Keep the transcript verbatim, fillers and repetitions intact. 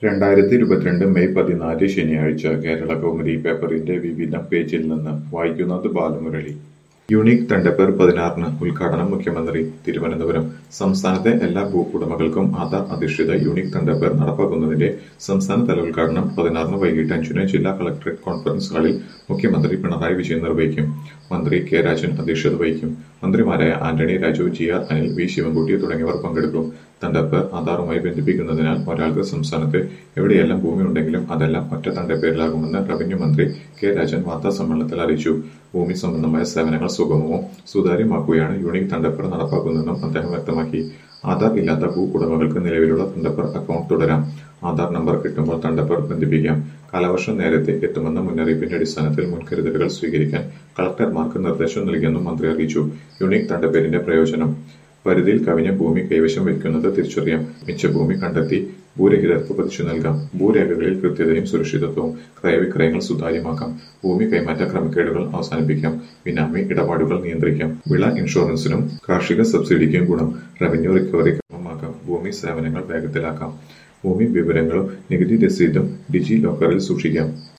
രണ്ടായിരത്തി ഇരുപത്തിരണ്ട് മെയ് പതിനാല് ശനിയാഴ്ച കേരള കൗമുദി പേപ്പറിന്റെ വിവിധ പേജിൽ നിന്ന് വായിക്കുന്നത് ബാലമുരളി. യൂണിക് തണ്ടപ്പേർ പതിനാറിന് ഉദ്ഘാടനം മുഖ്യമന്ത്രി തിരുവനന്തപുരം. സംസ്ഥാനത്തെ എല്ലാ ഭൂവുടമകൾക്കും ആധാർ അധിഷ്ഠിത യൂണിക് തണ്ടപ്പേർ നടപ്പാക്കുന്നതിന്റെ സംസ്ഥാനതല ഉദ്ഘാടനം പതിനാറിന് വൈകിട്ട് അഞ്ചിന് ജില്ലാ കളക്ടറേറ്റ് കോൺഫറൻസ് ഹാളിൽ മുഖ്യമന്ത്രി പിണറായി വിജയൻ നിർവഹിക്കും. മന്ത്രി കെ രാജൻ അധ്യക്ഷത വഹിക്കും. മന്ത്രിമാരായ Antony Raju, G R Anil, V Sivankutty തുടങ്ങിയവർ പങ്കെടുക്കും. തണ്ടപ്പേർ ആധാറുമായി ബന്ധിപ്പിക്കുന്നതിനാൽ ഒരാൾക്ക് സംസ്ഥാനത്ത് എവിടെയെല്ലാം ഭൂമി ഉണ്ടെങ്കിലും അതെല്ലാം ഒറ്റ തണ്ടപ്പേരിലാകുമെന്ന് റവന്യൂ മന്ത്രി കെ രാജൻ വാർത്താസമ്മേളനത്തിൽ അറിയിച്ചു. ഭൂമി സംബന്ധമായ സേവനങ്ങൾ സുഗമവും സുതാര്യമാക്കുകയാണ് യൂണിക് തണ്ടപ്പേർ നടപ്പാക്കുന്നതെന്നും അദ്ദേഹം വ്യക്തമാക്കി. ആധാർ ഇല്ലാത്ത ഭൂ ഉടമകൾക്ക് നിലവിലുള്ള തണ്ടപ്പേർ അക്കൗണ്ട് തുടരാം. ആധാർ നമ്പർ കിട്ടുമ്പോൾ തണ്ടപ്പേർ ബന്ധിപ്പിക്കാം. കാലവർഷം നേരത്തെ എത്തുമെന്ന മുന്നറിയിപ്പിന്റെ അടിസ്ഥാനത്തിൽ മുൻകരുതലുകൾ സ്വീകരിക്കാൻ കളക്ടർമാർക്ക് നിർദ്ദേശം നൽകിയെന്നും മന്ത്രി അറിയിച്ചു. യൂണിക് തണ്ടപ്പേരിന്റെ പ്രയോജനം: പരിധിയിൽ കവിഞ്ഞ ഭൂമി കൈവശം വയ്ക്കുന്നത് തിരിച്ചറിയാം. മിച്ച ഭൂമി കണ്ടെത്തി ഭൂരഹിതർക്ക് പതിച്ചു നൽകാം. ഭൂരേഖകളിൽ കൃത്യതയും സുരക്ഷിതത്വവും. ക്രയവിക്രയങ്ങൾ സുതാര്യമാക്കാം. ഭൂമി കൈമാറ്റ ക്രമക്കേടുകൾ അവസാനിപ്പിക്കാം. ബിനാമി ഇടപാടുകൾ നിയന്ത്രിക്കാം. വിള ഇൻഷുറൻസിനും കാർഷിക സബ്സിഡിക്കും ഗുണം. റവന്യൂ റിക്കവറി ക്രമമാക്കാം. ഭൂമി സേവനങ്ങൾ വേഗത്തിലാക്കാം. ഭൂമി വിവരങ്ങളും നികുതി രസീതും ഡിജി ലോക്കറിൽ സൂക്ഷിക്കാം.